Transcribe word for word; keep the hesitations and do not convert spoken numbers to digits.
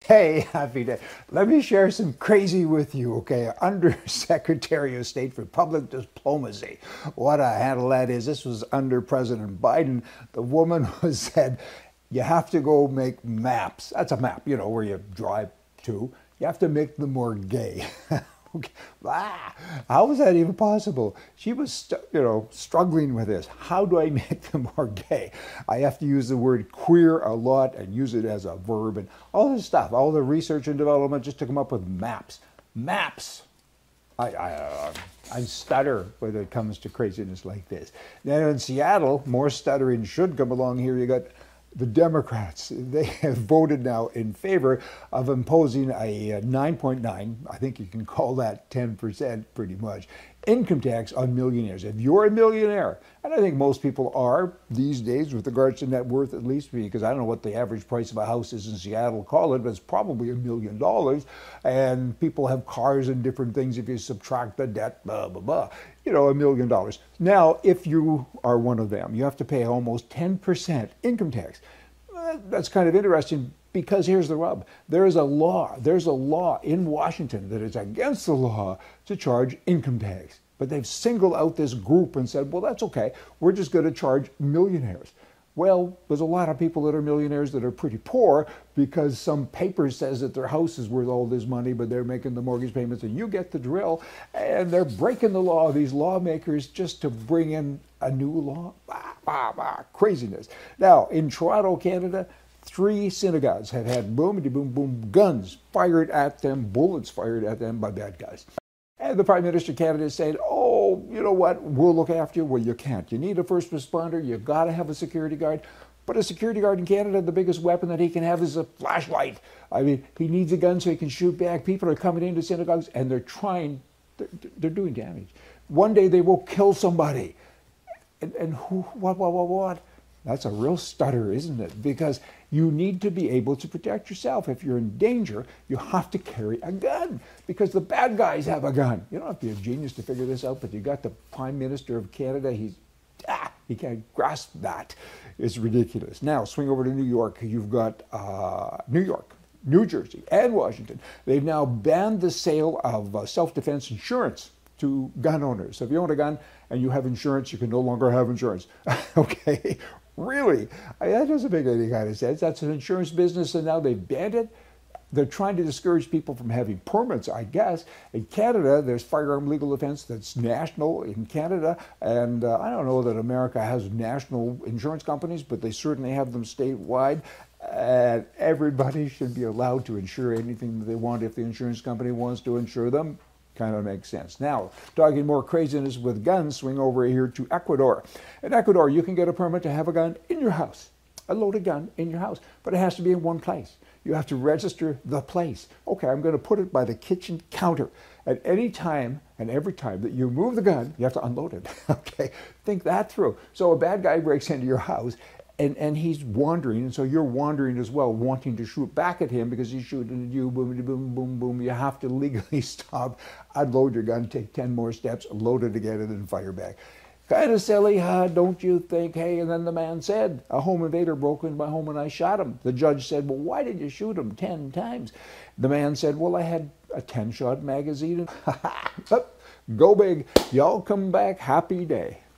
Hey, happy day. Let me share some crazy with you, okay? Undersecretary of State for Public Diplomacy. What a handle that is. This was under President Biden. The woman was said, you have to go make maps. That's a map, you know, where you drive to. You have to make them more gay. Okay. Ah, how is that even possible? She was, you know, struggling with this. How do I make them more gay? I have to use the word queer a lot and use it as a verb and all this stuff. All the research and development just to come up with maps. Maps. I, I, uh, I stutter when it comes to craziness like this. Now in Seattle, more stuttering should come along here. You got the Democrats. They have voted now in favor of imposing a nine point nine, I think you can call that ten percent pretty much, income tax on millionaires. If you're a millionaire, and I think most people are these days with regards to net worth at least, because I don't know what the average price of a house is in Seattle, call it, but it's probably a million dollars. And people have cars and different things if you subtract the debt, blah, blah, blah. You know, a million dollars. Now, if you are one of them, you have to pay almost ten percent income tax. That's kind of interesting because here's the rub. There is a law, there's a law in Washington that is against the law to charge income tax. But they've singled out this group and said, well, that's okay. We're just going to charge millionaires. Well, there's a lot of people that are millionaires that are pretty poor because some paper says that their house is worth all this money, but they're making the mortgage payments, and you get the drill. And they're breaking the law, these lawmakers, just to bring in a new law. Bah, bah, bah, craziness. Now, in Toronto, Canada, three synagogues have had boom, boom, boom, guns fired at them, bullets fired at them by bad guys. And the Prime Minister of Canada is saying, oh, you know what, we'll look after you. Well, you can't. You need a first responder. You've got to have a security guard. But a security guard in Canada, the biggest weapon that he can have is a flashlight. I mean, he needs a gun so he can shoot back. People are coming into synagogues and they're trying, they're, they're doing damage. One day they will kill somebody. And, and who, what, what, what, what? That's a real stutter, isn't it? Because you need to be able to protect yourself. If you're in danger, you have to carry a gun because the bad guys have a gun. You don't have to be a genius to figure this out, but you got the Prime Minister of Canada. He's, ah, he can't grasp that. It's ridiculous. Now, swing over to New York. You've got uh, New York, New Jersey, and Washington. They've now banned the sale of uh, self-defense insurance to gun owners. So if you own a gun and you have insurance, you can no longer have insurance. Okay, really? I mean, that doesn't make any kind of sense. That's an insurance business and now they've banned it. They're trying to discourage people from having permits, I guess. In Canada, there's firearm legal defense that's national in Canada. And uh, I don't know that America has national insurance companies, but they certainly have them statewide. And everybody should be allowed to insure anything that they want if the insurance company wants to insure them. Kind of makes sense. Now, talking more craziness with guns, swing over here to Ecuador. In Ecuador, you can get a permit to have a gun in your house, a loaded gun in your house, but it has to be in one place. You have to register the place. Okay, I'm going to put it by the kitchen counter. At any time and every time that you move the gun, you have to unload it. Okay, think that through. So a bad guy breaks into your house and, and he's wandering, and so you're wandering as well, wanting to shoot back at him because he's shooting at you, boom, boom, boom, boom. You have to legally stop, unload your gun, take ten more steps, load it again, and then fire back. Kind of silly, huh? Don't you think? Hey, and then the man said, a home invader broke into my home and I shot him. The judge said, well, why did you shoot him ten times? The man said, well, I had a ten shot magazine. Go big. Y'all come back. Happy day.